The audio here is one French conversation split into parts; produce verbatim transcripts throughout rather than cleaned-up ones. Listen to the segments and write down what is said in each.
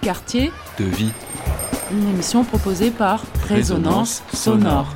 quartier de vie. Une émission proposée par Résonance Sonore.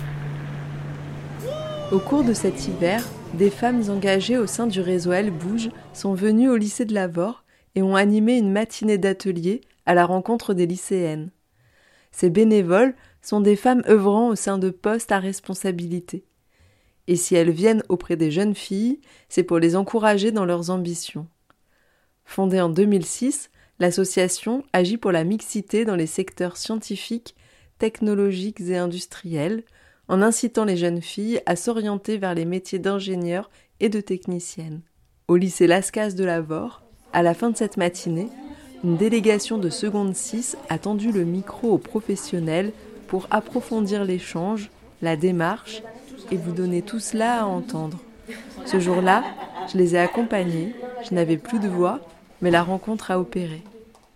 Au cours de cet hiver, des femmes engagées au sein du réseau Elle Bouge sont venues au lycée de Lavore et ont animé une matinée d'atelier à la rencontre des lycéennes. Ces bénévoles sont des femmes œuvrant au sein de postes à responsabilité. Et si elles viennent auprès des jeunes filles, c'est pour les encourager dans leurs ambitions. Fondée en deux mille six, l'association agit pour la mixité dans les secteurs scientifiques, technologiques et industriels, en incitant les jeunes filles à s'orienter vers les métiers d'ingénieur et de technicienne. Au lycée Lascaz de Lavore, à la fin de cette matinée, une délégation de seconde six a tendu le micro aux professionnels pour approfondir l'échange, la démarche et vous donner tout cela à entendre. Ce jour-là, je les ai accompagnés, je n'avais plus de voix, mais la rencontre a opéré.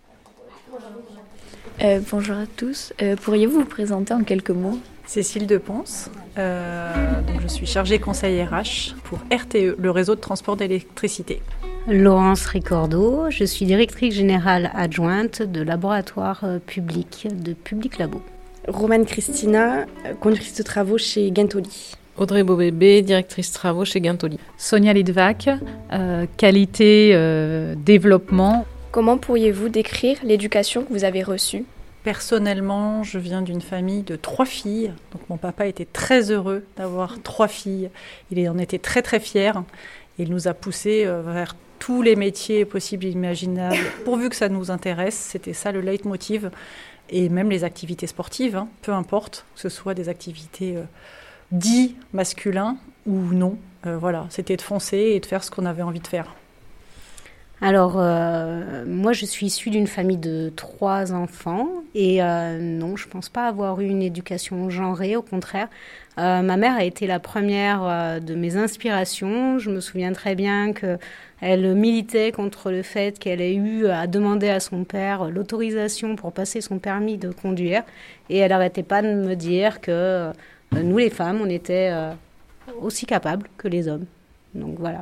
Euh, bonjour à tous, euh, pourriez-vous vous présenter en quelques mots ? Cécile Deponce, euh, donc je suis chargée conseil R H pour R T E, le réseau de transport d'électricité. Laurence Ricordo, je suis directrice générale adjointe de laboratoire public de Public Labo. Romane Christina, conductrice de travaux chez Gentoli. Audrey Beaubébé, directrice travaux chez Gentoli. Sonia Lidvac, euh, qualité, euh, développement. Comment pourriez-vous décrire l'éducation que vous avez reçue ? Personnellement, je viens d'une famille de trois filles. Donc mon papa était très heureux d'avoir trois filles. Il en était très très fier. Il nous a poussés vers tous les métiers possibles et imaginables. Pourvu que ça nous intéresse, c'était ça le leitmotiv. Et même les activités sportives, hein, peu importe, que ce soit des activités euh, dites masculins ou non. Euh, voilà, c'était de foncer et de faire ce qu'on avait envie de faire. Alors, euh, moi, je suis issue d'une famille de trois enfants et euh, non, je ne pense pas avoir eu une éducation genrée, au contraire. Euh, ma mère a été la première euh, de mes inspirations. Je me souviens très bien qu'elle militait contre le fait qu'elle ait eu à demander à son père l'autorisation pour passer son permis de conduire. Et elle n'arrêtait pas de me dire que euh, nous, les femmes, on était euh, aussi capables que les hommes. Donc voilà.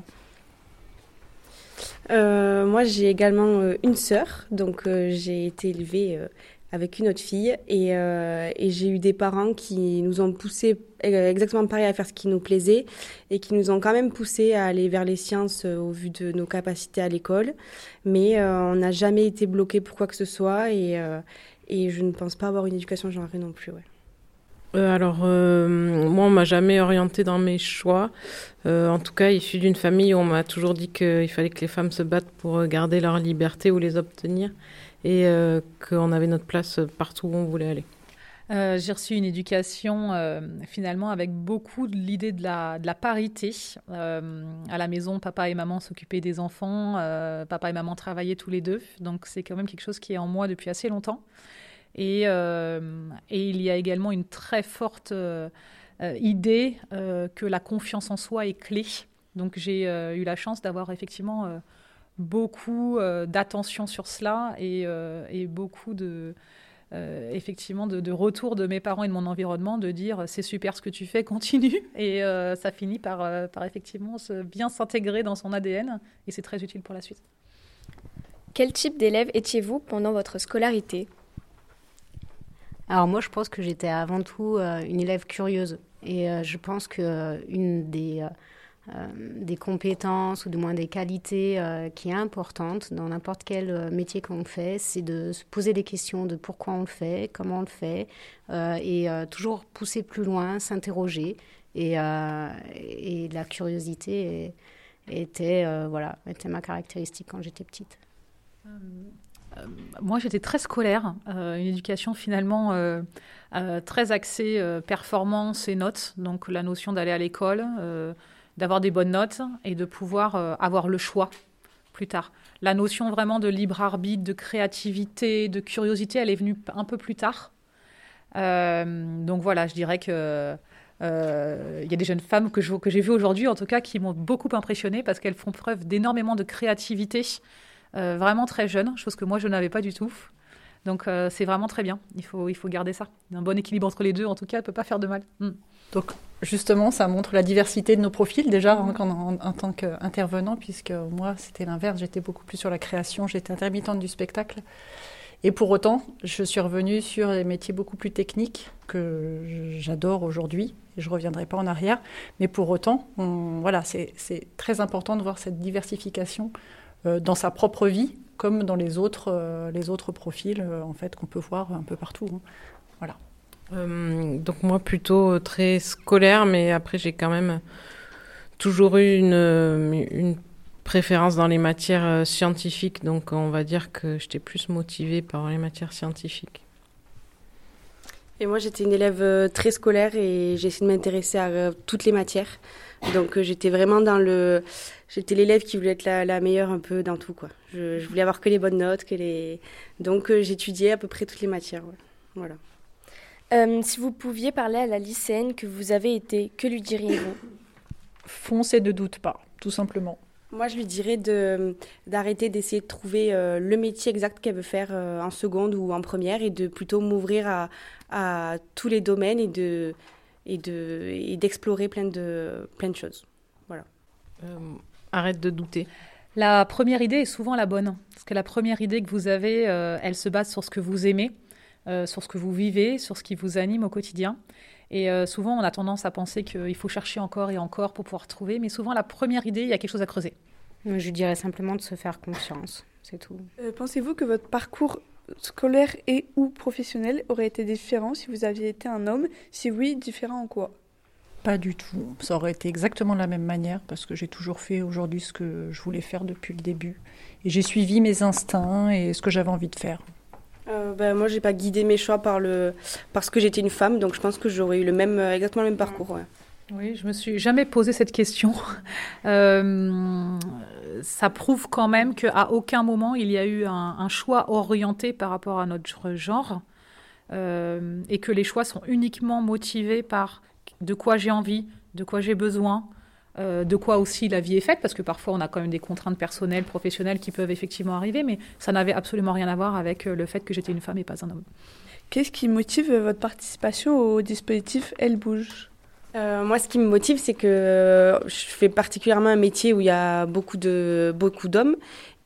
Euh, moi, j'ai également euh, une sœur, donc euh, j'ai été élevée euh, avec une autre fille et, euh, et j'ai eu des parents qui nous ont poussés exactement pareil à faire ce qui nous plaisait et qui nous ont quand même poussés à aller vers les sciences euh, au vu de nos capacités à l'école, mais euh, on n'a jamais été bloqués pour quoi que ce soit et, euh, et je ne pense pas avoir une éducation genrée non plus. Ouais. Euh, alors, euh, moi, on m'a jamais orientée dans mes choix. Euh, en tout cas, issue d'une famille où on m'a toujours dit qu'il fallait que les femmes se battent pour garder leur liberté ou les obtenir et euh, qu'on avait notre place partout où on voulait aller. Euh, j'ai reçu une éducation euh, finalement avec beaucoup de l'idée de la, de la parité. Euh, à la maison, papa et maman s'occupaient des enfants, euh, papa et maman travaillaient tous les deux. Donc, c'est quand même quelque chose qui est en moi depuis assez longtemps. Et, euh, et il y a également une très forte euh, euh, idée euh, que la confiance en soi est clé. Donc j'ai euh, eu la chance d'avoir effectivement euh, beaucoup euh, d'attention sur cela et, euh, et beaucoup de, euh, effectivement de, de retour de mes parents et de mon environnement de dire c'est super ce que tu fais, continue. Et euh, ça finit par, euh, par effectivement se, bien s'intégrer dans son A D N et c'est très utile pour la suite. Quel type d'élève étiez-vous pendant votre scolarité ? Alors moi, je pense que j'étais avant tout euh, une élève curieuse. Et euh, je pense qu'une euh, des, euh, des compétences, ou du moins des qualités euh, qui est importante dans n'importe quel euh, métier qu'on fait, c'est de se poser des questions de pourquoi on le fait, comment on le fait, euh, et euh, toujours pousser plus loin, s'interroger. Et, euh, et la curiosité est, était, euh, voilà, était ma caractéristique quand j'étais petite. Hum. Euh, moi, j'étais très scolaire, euh, une éducation finalement euh, euh, très axée euh, performance et notes. Donc, la notion d'aller à l'école, euh, d'avoir des bonnes notes et de pouvoir euh, avoir le choix plus tard. La notion vraiment de libre arbitre, de créativité, de curiosité, elle est venue un peu plus tard. Euh, donc voilà, je dirais que euh, il y a des jeunes femmes que, je, que j'ai vues aujourd'hui, en tout cas, qui m'ont beaucoup impressionnée parce qu'elles font preuve d'énormément de créativité. Euh, vraiment très jeune, chose que moi je n'avais pas du tout. Donc euh, c'est vraiment très bien, il faut, il faut garder ça. Un bon équilibre entre les deux, en tout cas, ne peut pas faire de mal. Mm. Donc justement, ça montre la diversité de nos profils déjà en, en, en tant qu'intervenant, puisque moi c'était l'inverse, j'étais beaucoup plus sur la création, j'étais intermittente du spectacle. Et pour autant, je suis revenue sur des métiers beaucoup plus techniques que j'adore aujourd'hui. Et je ne reviendrai pas en arrière. Mais pour autant, on, voilà, c'est, c'est très important de voir cette diversification euh, dans sa propre vie, comme dans les autres, euh, les autres profils euh, en fait, qu'on peut voir un peu partout. Hein. Voilà. Euh, donc moi, plutôt très scolaire, mais après, j'ai quand même toujours eu une, une préférence dans les matières scientifiques. Donc on va dire que j'étais plus motivée par les matières scientifiques. Et moi, j'étais une élève très scolaire et j'ai essayé de m'intéresser à toutes les matières. Donc, j'étais vraiment dans le... J'étais l'élève qui voulait être la, la meilleure un peu dans tout, quoi. Je, je voulais avoir que les bonnes notes, que les... Donc, j'étudiais à peu près toutes les matières, ouais. Voilà. Euh, si vous pouviez parler à la lycéenne que vous avez été, que lui diriez-vous ? Fonce et ne doute pas, tout simplement. Moi, je lui dirais de, d'arrêter d'essayer de trouver euh, le métier exact qu'elle veut faire euh, en seconde ou en première et de plutôt m'ouvrir à, à tous les domaines et, de, et, de, et d'explorer plein de, plein de choses. Voilà. Euh, arrête de douter. La première idée est souvent la bonne. Parce que la première idée que vous avez, euh, elle se base sur ce que vous aimez, euh, sur ce que vous vivez, sur ce qui vous anime au quotidien. Et euh, souvent, on a tendance à penser qu'il faut chercher encore et encore pour pouvoir trouver. Mais souvent, la première idée, il y a quelque chose à creuser. Je dirais simplement de se faire confiance, c'est tout. Euh, pensez-vous que votre parcours scolaire et ou professionnel aurait été différent si vous aviez été un homme ? Si oui, différent en quoi ? Pas du tout. Ça aurait été exactement de la même manière parce que j'ai toujours fait aujourd'hui ce que je voulais faire depuis le début. Et j'ai suivi mes instincts et ce que j'avais envie de faire. Euh, ben, moi, j'ai pas guidé mes choix par le... parce que j'étais une femme, donc je pense que j'aurais eu le même, exactement le même parcours. Ouais. Oui, je me suis jamais posé cette question. Euh, ça prouve quand même qu'à aucun moment il y a eu un, un choix orienté par rapport à notre genre euh, et que les choix sont uniquement motivés par de quoi j'ai envie, de quoi j'ai besoin, euh, de quoi aussi la vie est faite, parce que parfois on a quand même des contraintes personnelles, professionnelles qui peuvent effectivement arriver, mais ça n'avait absolument rien à voir avec le fait que j'étais une femme et pas un homme. Qu'est-ce qui motive votre participation au dispositif Elle bouge ? Euh, moi, ce qui me motive, c'est que je fais particulièrement un métier où il y a beaucoup de beaucoup d'hommes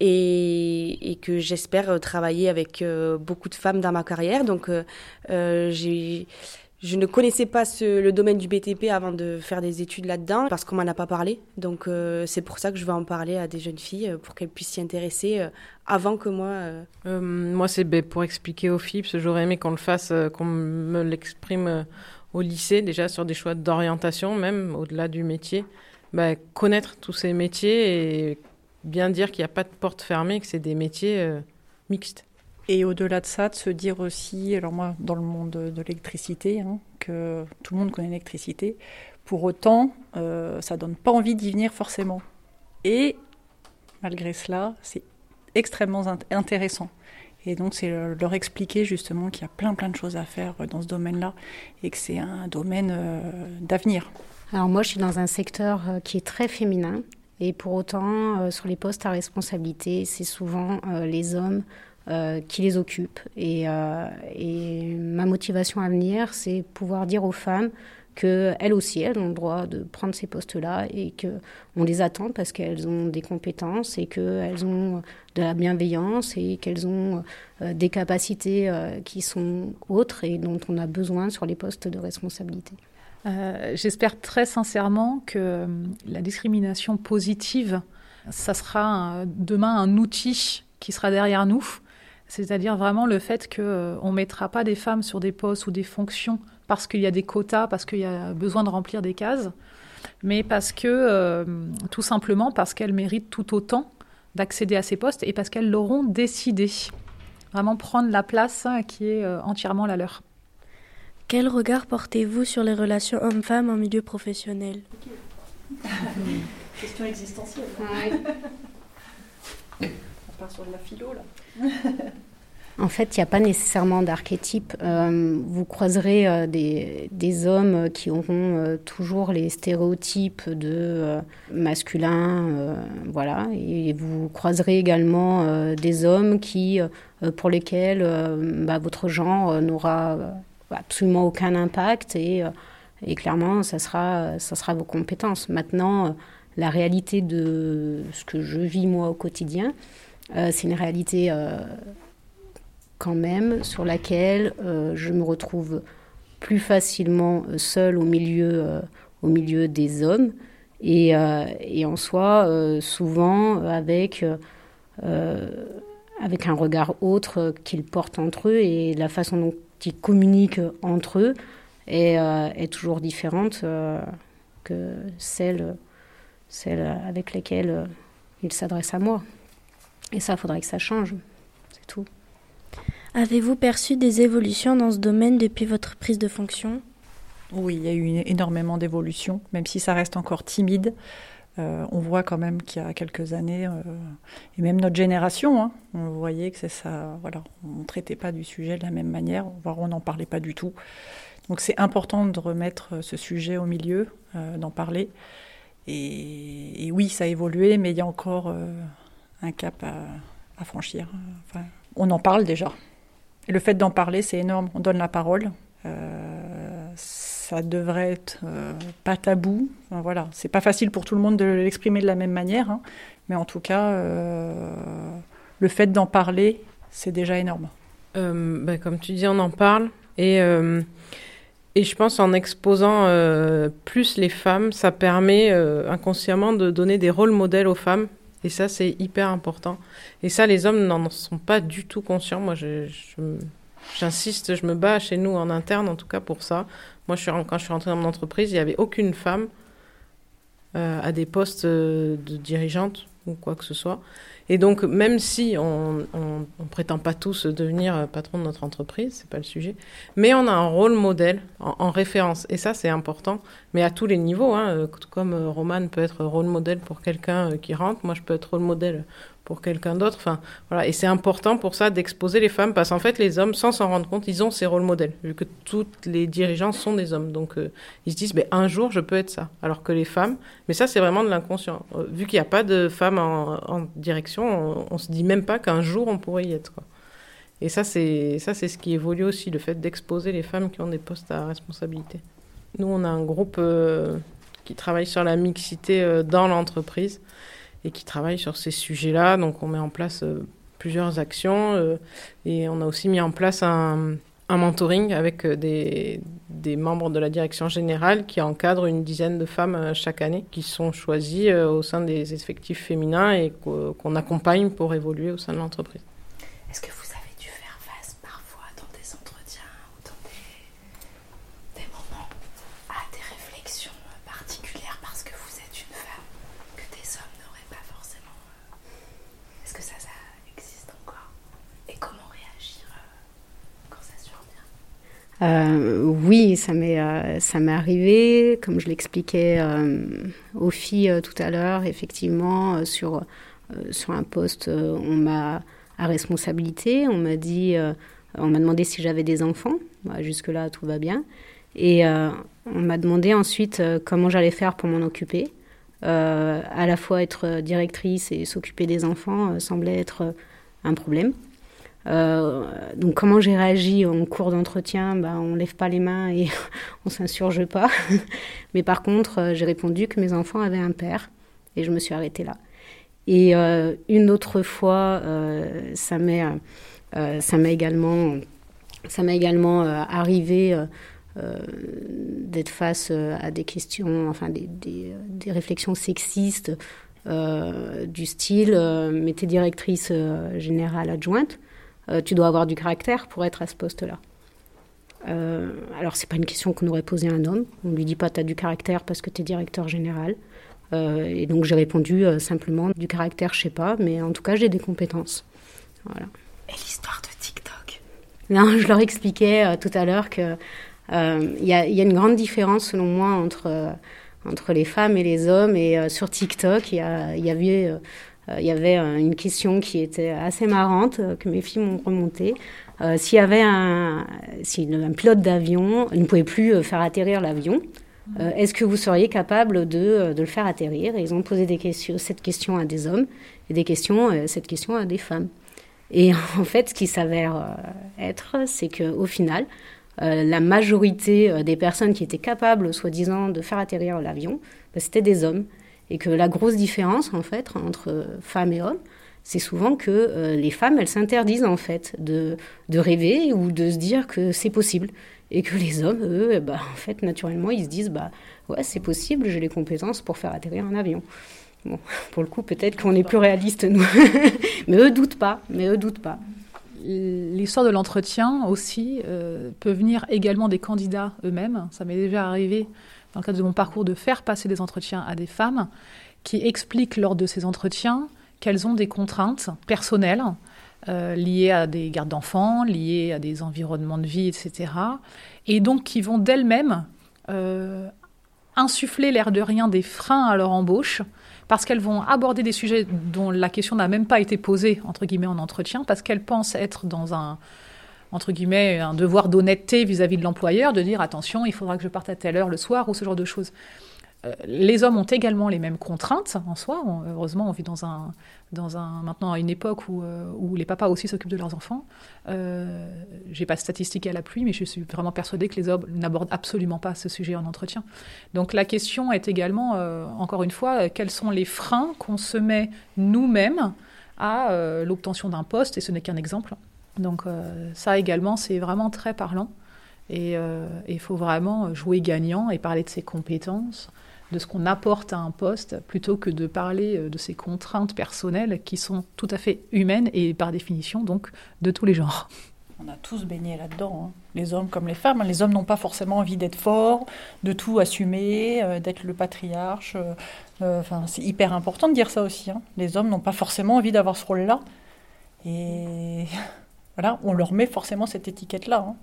et, et que j'espère travailler avec euh, beaucoup de femmes dans ma carrière. Donc, euh, j'ai, je ne connaissais pas ce, le domaine du B T P avant de faire des études là-dedans parce qu'on m'en a pas parlé. Donc, euh, c'est pour ça que je vais en parler à des jeunes filles pour qu'elles puissent s'y intéresser euh, avant que moi. Euh... Euh, moi, c'est ben, pour expliquer aux filles, parce que j'aurais aimé qu'on le fasse, euh, qu'on me l'exprime. Euh, au lycée, déjà sur des choix d'orientation, même au-delà du métier, bah, connaître tous ces métiers et bien dire qu'il n'y a pas de porte fermée, que c'est des métiers euh, mixtes. Et au-delà de ça, de se dire aussi, alors moi, dans le monde de, de l'électricité, hein, que tout le monde connaît l'électricité, pour autant, euh, ça ne donne pas envie d'y venir forcément. Et malgré cela, c'est extrêmement int- intéressant. Et donc, c'est leur expliquer justement qu'il y a plein, plein de choses à faire dans ce domaine-là et que c'est un domaine euh, d'avenir. Alors moi, je suis dans un secteur qui est très féminin et pour autant, euh, sur les postes à responsabilité, c'est souvent euh, les hommes euh, qui les occupent. Et, euh, et ma motivation à venir, c'est pouvoir dire aux femmes qu'elles aussi, elles ont le droit de prendre ces postes-là et qu'on les attend parce qu'elles ont des compétences et qu'elles ont de la bienveillance et qu'elles ont euh, des capacités euh, qui sont autres et dont on a besoin sur les postes de responsabilité. Euh, j'espère très sincèrement que euh, la discrimination positive, ça sera un, demain un outil qui sera derrière nous, c'est-à-dire vraiment le fait qu'on euh, ne mettra pas des femmes sur des postes ou des fonctions parce qu'il y a des quotas, parce qu'il y a besoin de remplir des cases, mais parce que, euh, tout simplement, parce qu'elles méritent tout autant d'accéder à ces postes et parce qu'elles l'auront décidé. Vraiment prendre la place qui est euh, entièrement la leur. Quel regard portez-vous sur les relations hommes-femmes en milieu professionnel ? Question existentielle. Ouais. On part sur de la philo, là. En fait, il n'y a pas nécessairement d'archétype. Euh, vous croiserez euh, des, des hommes qui auront euh, toujours les stéréotypes de euh, masculins, euh, voilà. Et vous croiserez également euh, des hommes qui, euh, pour lesquels euh, bah, votre genre euh, n'aura euh, absolument aucun impact. Et, euh, et clairement, ça sera, ça sera vos compétences. Maintenant, euh, la réalité de ce que je vis moi au quotidien, euh, c'est une réalité... Euh, quand même, sur laquelle euh, je me retrouve plus facilement seule au milieu, euh, au milieu des hommes. Et, euh, et en soi, euh, souvent avec, euh, avec un regard autre qu'ils portent entre eux et la façon dont ils communiquent entre eux est, euh, est toujours différente euh, que celle, celle avec laquelle euh, ils s'adressent à moi. Et ça, il faudrait que ça change, c'est tout. Avez-vous perçu des évolutions dans ce domaine depuis votre prise de fonction ? Oui, il y a eu énormément d'évolutions, même si ça reste encore timide. Euh, on voit quand même qu'il y a quelques années, euh, et même notre génération, hein, on voyait que c'est ça, voilà, on ne traitait pas du sujet de la même manière, voire on n'en parlait pas du tout. Donc c'est important de remettre ce sujet au milieu, euh, d'en parler. Et, et oui, ça a évolué, mais il y a encore euh, un cap à, à franchir. Enfin, on en parle déjà. Et le fait d'en parler, c'est énorme. On donne la parole. Euh, ça devrait être euh, pas tabou. Enfin, voilà, c'est pas facile pour tout le monde de l'exprimer de la même manière, hein, mais en tout cas, euh, le fait d'en parler, c'est déjà énorme. Euh, bah, comme tu dis, on en parle et euh, et je pense en exposant euh, plus les femmes, ça permet euh, inconsciemment de donner des rôles modèles aux femmes. Et ça, c'est hyper important. Et ça, les hommes n'en sont pas du tout conscients. Moi, je, je, j'insiste, je me bats chez nous en interne, en tout cas pour ça. Moi, je suis, quand je suis rentrée dans mon entreprise, il n'y avait aucune femme euh, à des postes de dirigeante ou quoi que ce soit. Et donc, même si on ne prétend pas tous devenir patron de notre entreprise, c'est pas le sujet, mais on a un rôle modèle en, en référence. Et ça, c'est important, mais à tous les niveaux. Hein, comme Romane peut être rôle modèle pour quelqu'un qui rentre, moi, je peux être rôle modèle pour quelqu'un d'autre. Enfin, voilà. Et c'est important pour ça d'exposer les femmes, parce qu'en fait, les hommes, sans s'en rendre compte, ils ont ces rôles modèles, vu que toutes les dirigeants sont des hommes. Donc, euh, ils se disent, ben, un jour, je peux être ça. Alors que les femmes, mais ça, c'est vraiment de l'inconscient. Euh, vu qu'il n'y a pas de femmes en, en direction, on ne se dit même pas qu'un jour, on pourrait y être, quoi. Et ça c'est, ça, c'est ce qui évolue aussi, le fait d'exposer les femmes qui ont des postes à responsabilité. Nous, on a un groupe euh, qui travaille sur la mixité euh, dans l'entreprise, et qui travaille sur ces sujets-là. Donc, on met en place euh, plusieurs actions euh, et on a aussi mis en place un, un mentoring avec euh, des, des membres de la direction générale qui encadrent une dizaine de femmes euh, chaque année qui sont choisies euh, au sein des effectifs féminins et qu'o- qu'on accompagne pour évoluer au sein de l'entreprise. Est-ce que vous avez dû faire face parfois dans des entretiens ou dans des, des moments à des réflexions particulières parce que vous êtes une femme que des hommes n'auraient pas forcément? Est-ce que ça, ça existe encore? Et comment réagir euh, quand ça survient? Euh, oui, ça m'est, euh, ça m'est arrivé, comme je l'expliquais euh, aux filles euh, tout à l'heure, effectivement, euh, sur, euh, sur un poste, euh, on m'a à responsabilité, on m'a dit, euh, on m'a demandé si j'avais des enfants, bah, jusque-là tout va bien, et euh, on m'a demandé ensuite euh, comment j'allais faire pour m'en occuper. Euh, à la fois être directrice et s'occuper des enfants euh, semblait être euh, un problème. Euh, donc comment j'ai réagi en cours d'entretien, bah, on lève pas les mains et on s'insurge pas. Mais par contre, euh, j'ai répondu que mes enfants avaient un père et je me suis arrêtée là. Et euh, une autre fois, euh, ça m'est, euh, ça m'est également, ça m'est également euh, arrivé euh, euh, d'être face à des questions, enfin des, des, des réflexions sexistes euh, du style euh, mais t'es directrice euh, générale adjointe. Euh, tu dois avoir du caractère pour être à ce poste-là. Euh, alors, c'est pas une question qu'on aurait posée à un homme. On lui dit pas t'as du caractère parce que t'es directeur général. Euh, et donc, j'ai répondu euh, simplement du caractère, je sais pas, mais en tout cas, j'ai des compétences. Voilà. Et l'histoire de TikTok? Non, je leur expliquais euh, tout à l'heure que euh, y a, y a une grande différence, selon moi, entre, euh, entre les femmes et les hommes. Et euh, sur TikTok, il y, a, y avait... Euh, Il y avait une question qui était assez marrante, que mes filles m'ont remontée. Euh, s'il y avait un, si un pilote d'avion ne pouvait plus faire atterrir l'avion, euh, est-ce que vous seriez capable de, de le faire atterrir? Et ils ont posé des questions, cette question à des hommes et des questions, cette question à des femmes. Et en fait, ce qui s'avère être, c'est qu'au final, euh, la majorité des personnes qui étaient capables, soi-disant, de faire atterrir l'avion, bah, c'était des hommes. Et que la grosse différence, en fait, entre femmes et hommes, c'est souvent que euh, les femmes, elles s'interdisent en fait de, de rêver ou de se dire que c'est possible. Et que les hommes, eux, eh ben, en fait, naturellement, ils se disent bah, « ouais, c'est possible, j'ai les compétences pour faire atterrir un avion ». Bon, pour le coup, peut-être qu'on est plus réaliste, nous. mais eux doutent pas, mais eux doutent pas. L'histoire de l'entretien aussi euh, peut venir également des candidats eux-mêmes. Ça m'est déjà arrivé, dans le cadre de mon parcours, de faire passer des entretiens à des femmes qui expliquent lors de ces entretiens qu'elles ont des contraintes personnelles euh, liées à des gardes d'enfants, liées à des environnements de vie, et cetera. Et donc qui vont d'elles-mêmes euh, insuffler l'air de rien des freins à leur embauche, parce qu'elles vont aborder des sujets dont la question n'a même pas été posée, entre guillemets, en entretien, parce qu'elles pensent être dans un, entre guillemets, un devoir d'honnêteté vis-à-vis de l'employeur, de dire, attention, il faudra que je parte à telle heure le soir, ou ce genre de choses. Euh, les hommes ont également les mêmes contraintes, en soi. On, heureusement, on vit dans un, dans un, maintenant à une époque où, euh, où les papas aussi s'occupent de leurs enfants. Euh, je n'ai pas de statistiques à l'appui, mais je suis vraiment persuadée que les hommes n'abordent absolument pas ce sujet en entretien. Donc la question est également, euh, encore une fois, euh, quels sont les freins qu'on se met nous-mêmes à euh, l'obtention d'un poste, et ce n'est qu'un exemple. Donc euh, ça également, c'est vraiment très parlant. Et il euh, faut vraiment jouer gagnant et parler de ses compétences, de ce qu'on apporte à un poste, plutôt que de parler de ses contraintes personnelles qui sont tout à fait humaines et par définition donc de tous les genres. On a tous baigné là-dedans, hein. Les hommes comme les femmes. Les hommes n'ont pas forcément envie d'être forts, de tout assumer, euh, d'être le patriarche. Euh, enfin, c'est hyper important de dire ça aussi, hein. Les hommes n'ont pas forcément envie d'avoir ce rôle-là. Et voilà, on leur met forcément cette étiquette-là, hein.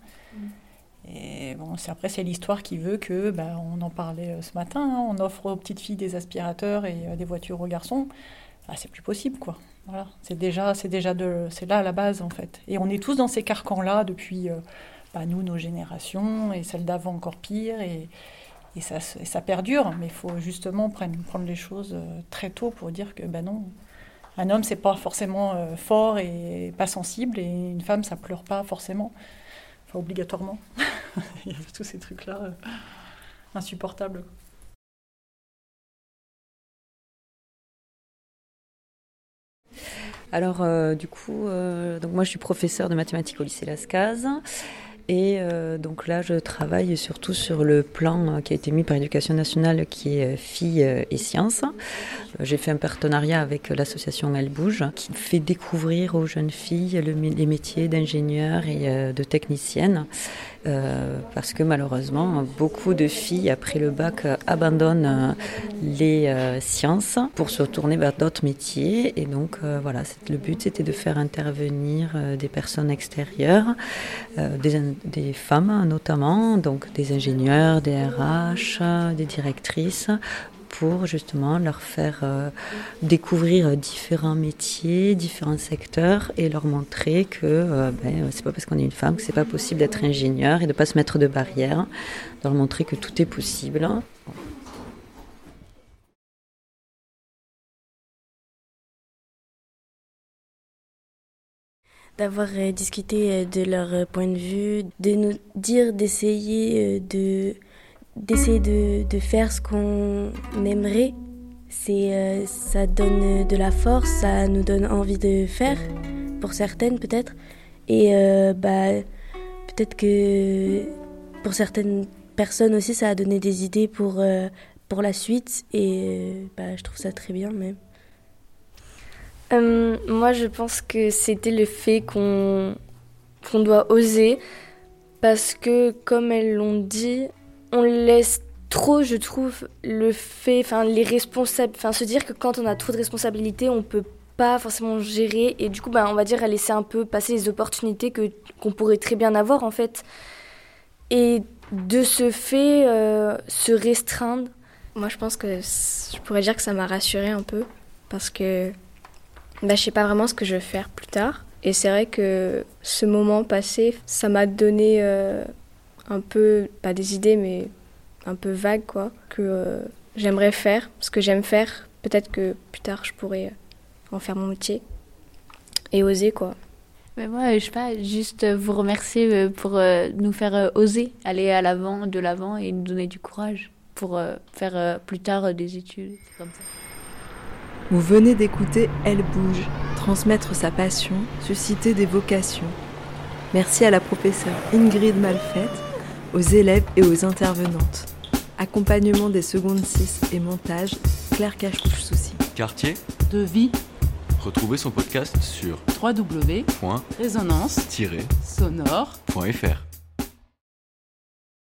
Et bon, c'est, après, c'est l'histoire qui veut que, ben, on en parlait ce matin, hein, on offre aux petites filles des aspirateurs et euh, des voitures aux garçons. Ben, c'est plus possible, quoi. Voilà, c'est déjà, c'est déjà de, c'est là à la base, en fait. Et on est tous dans ces carcans-là depuis, euh, ben, nous, nos générations, et celles d'avant encore pire, et, et, ça, et ça perdure. Mais il faut justement prendre, prendre les choses euh, très tôt pour dire que, ben non, un homme, c'est pas forcément euh, fort et pas sensible, et une femme, ça pleure pas forcément. Enfin, obligatoirement. Il y a tous ces trucs-là euh, insupportables. Alors, euh, du coup, euh, donc moi, je suis professeure de mathématiques au lycée Lascaz. Et euh, donc là, je travaille surtout sur le plan qui a été mis par l'Éducation nationale, qui est filles et sciences. J'ai fait un partenariat avec l'association Elle Bouge, qui fait découvrir aux jeunes filles le, les métiers d'ingénieur et euh, de technicienne. Euh, parce que malheureusement, beaucoup de filles, après le bac, abandonnent les euh, sciences pour se retourner vers d'autres métiers. Et donc, euh, voilà, c'est, le but, c'était de faire intervenir euh, des personnes extérieures, euh, des, des femmes notamment, donc des ingénieurs, des R H, des directrices, pour justement leur faire euh, découvrir différents métiers, différents secteurs, et leur montrer que euh, ben, c'est pas parce qu'on est une femme que c'est pas possible d'être ingénieur et de pas se mettre de barrières, de leur montrer que tout est possible. D'avoir euh, discuté de leur point de vue, de nous dire d'essayer de d'essayer de, de faire ce qu'on aimerait. C'est, euh, ça donne de la force, ça nous donne envie de faire, pour certaines peut-être. Et euh, bah, peut-être que pour certaines personnes aussi, ça a donné des idées pour, euh, pour la suite. Et bah, je trouve ça très bien même. Euh, moi, je pense que c'était le fait qu'on, qu'on doit oser. Parce que, comme elles l'ont dit, on laisse trop, je trouve, le fait, enfin les responsables, enfin se dire que quand on a trop de responsabilités, on peut pas forcément gérer, et du coup, bah, on va dire à laisser un peu passer les opportunités que qu'on pourrait très bien avoir en fait, et de ce fait euh, se restreindre. Moi, je pense que je pourrais dire que ça m'a rassurée un peu, parce que bah, je sais pas vraiment ce que je vais faire plus tard, et c'est vrai que ce moment passé, ça m'a donné euh, un peu, pas des idées, mais un peu vagues, quoi, que euh, j'aimerais faire, ce que j'aime faire. Peut-être que plus tard, je pourrais en faire mon métier et oser, quoi. Mais moi, je sais pas, juste vous remercier pour nous faire oser, aller à l'avant, de l'avant, et nous donner du courage pour faire plus tard des études, comme ça. Vous venez d'écouter Elle bouge, transmettre sa passion, susciter des vocations. Merci à la professeure Ingrid Malfait, aux élèves et aux intervenantes. Accompagnement des secondes six et montage, Claire Cachouche-Soucy. Quartier de vie. Retrouvez son podcast sur w w w point résonance tiret sonore point f r.